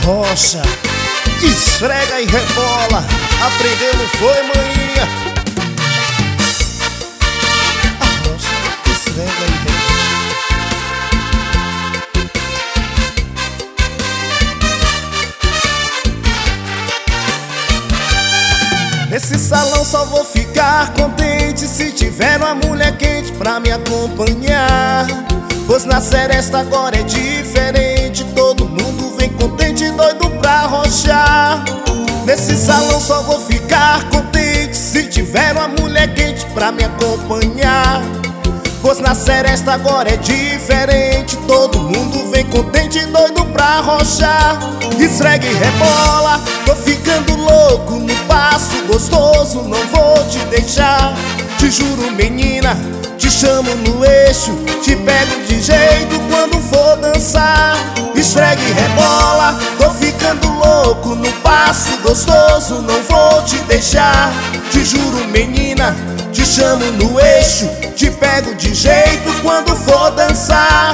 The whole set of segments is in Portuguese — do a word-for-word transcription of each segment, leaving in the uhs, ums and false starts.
rocha, esfrega e rebola. Aprendeu, não foi, maninha? A rocha, esfrega e rebola. Nesse salão só vou ficar contente se tiver uma mulher quente pra me acompanhar. Pois na seresta agora é diferente, todo mundo vem contente e doido pra arrochar. Nesse salão só vou ficar contente se tiver uma mulher quente pra me acompanhar. Pois na seresta agora é diferente, todo mundo vem contente e doido pra arrochar. Esfrega e rebola, tô ficando louco no passo gostoso, não vou te deixar. Te juro, menina, te chamo no eixo, te pego de jeito quando for dançar. Esfrega e rebola, tô ficando louco no passo gostoso, não vou te deixar. Te juro, menina, te chamo no eixo, te pego de jeito quando for dançar.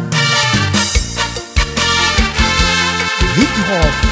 Hip Hop.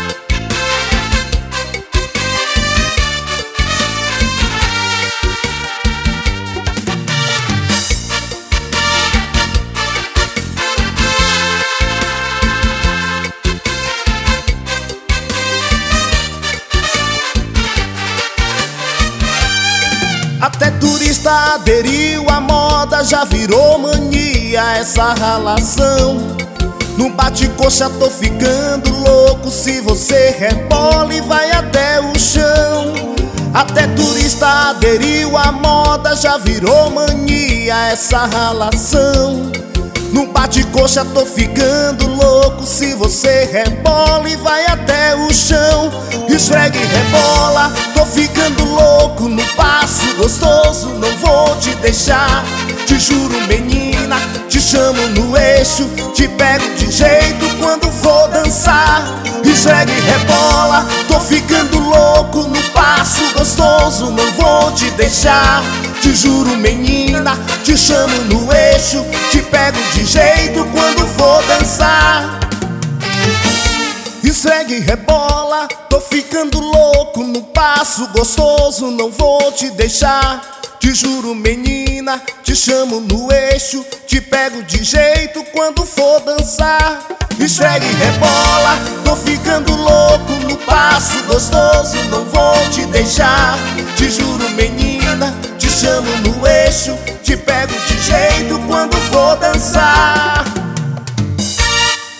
Até turista aderiu à moda, já virou mania essa ralação. No bate-coxa tô ficando louco, se você rebola e vai até o chão. Até turista aderiu à moda, já virou mania essa ralação. No bate-coxa tô ficando louco, se você rebola e vai até o chão. Esfrega e rebola, tô ficando louco no passo gostoso, não vou te deixar. Te juro, menina, te chamo no eixo, te pego de jeito quando for dançar. Esfrega e rebola, tô ficando louco no passo gostoso, não vou te deixar. Te juro, menina, te chamo no eixo, te pego de jeito quando for dançar. Esfrega e rebola, tô ficando louco no passo gostoso, não vou te deixar. Te juro, menina, te chamo no eixo, te pego de jeito quando for dançar. Esfrega e rebola, tô ficando louco no passo gostoso, não vou te deixar. Te juro, menina, te chamo no eixo, te